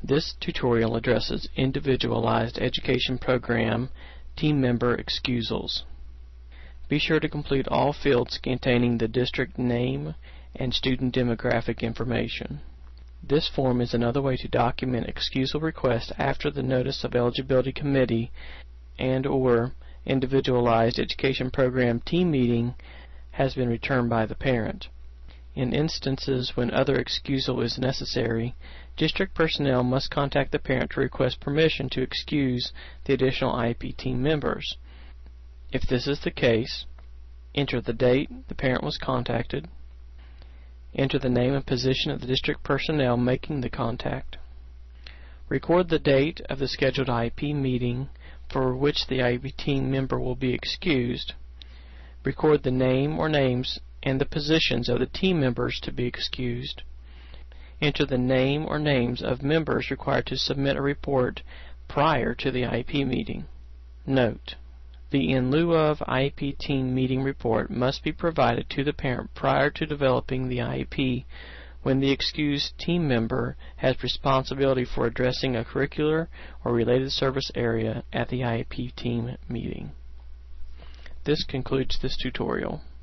This tutorial addresses Individualized Education Program team member excusals. Be sure to complete all fields containing the district name and student demographic information. This form is another way to document excusal requests after the Notice of Eligibility Committee and/or Individualized Education Program team meeting has been returned by the parent. In instances when other excusal is necessary, district personnel must contact the parent to request permission to excuse the additional IEP team members. If this is the case, enter the date the parent was contacted, enter the name and position of the district personnel making the contact, record the date of the scheduled IEP meeting for which the IEP team member will be excused, record the name or names and the positions of the team members to be excused, enter the name or names of members required to submit a report prior to the IEP meeting. Note: the in lieu of IEP team meeting report must be provided to the parent prior to developing the IEP when the excused team member has responsibility for addressing a curricular or related service area at the IEP team meeting. This concludes this tutorial.